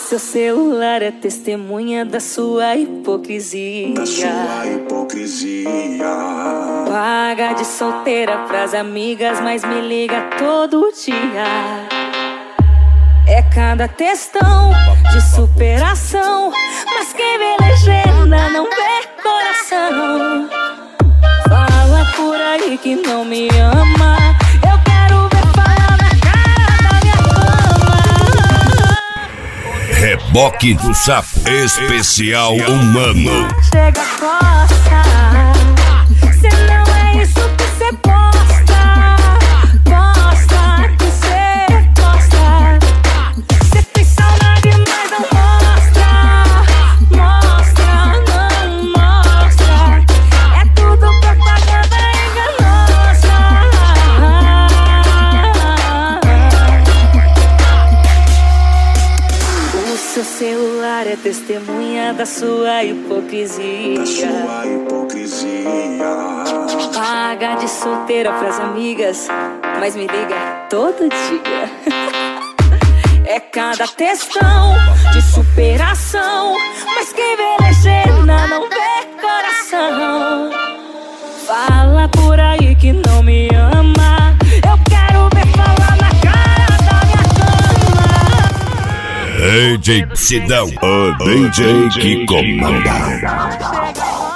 seu celular é testemunha da sua hipocrisia. Paga de solteira pras amigas, mas me liga todo dia. É cada textão de superação, mas quem vê legenda não vê coração. Fala por aí que não me ama, eu quero ver falar na cara da minha fama. Reboque do Sapo Especial Humano. Chega, costa, cê não é isso que cê posta. Posta que cê posta. Cê tem saudade, mas não mostra. Mostra, não mostra. É tudo propaganda enganosa. O seu celular é testemunha da sua hipocrisia. Paga de solteira pras amigas, mas me liga todo dia. É cada textão de superação, mas quem vê legenda não vê coração. Fala por aí que não me ama, eu quero ver falar na cara da minha cama. DJ Sidão, o DJ que comanda.